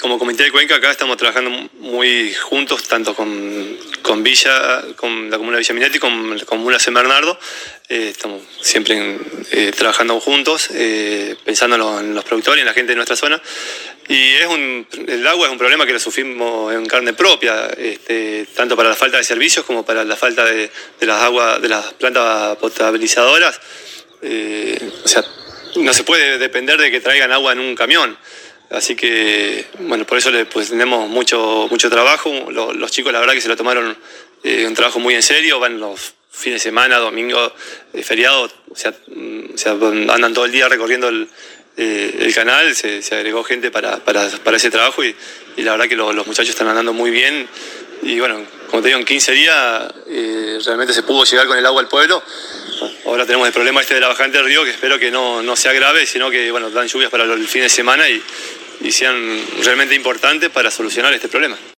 como Comité de Cuenca acá estamos trabajando muy juntos, tanto con Villa, con la comuna de Villa Minetti, con la comuna de San Bernardo. Estamos siempre trabajando juntos, pensando en los productores y en la gente de nuestra zona. Y el agua es un problema que lo sufrimos en carne propia, tanto para la falta de servicios como para la falta de las plantas potabilizadoras. O sea, no se puede depender de que traigan agua en un camión. Así que, bueno, por eso tenemos mucho trabajo. Los chicos, la verdad, que se lo tomaron un trabajo muy en serio. Van los fines de semana, domingo, feriado. O sea, andan todo el día recorriendo el canal. Se agregó gente para ese trabajo y la verdad que los muchachos están andando muy bien. Y bueno, como te digo, en 15 días realmente se pudo llegar con el agua al pueblo. Ahora tenemos el problema de la bajante del río, que espero que no sea grave, sino que bueno, dan lluvias para el fin de semana y sean realmente importantes para solucionar este problema.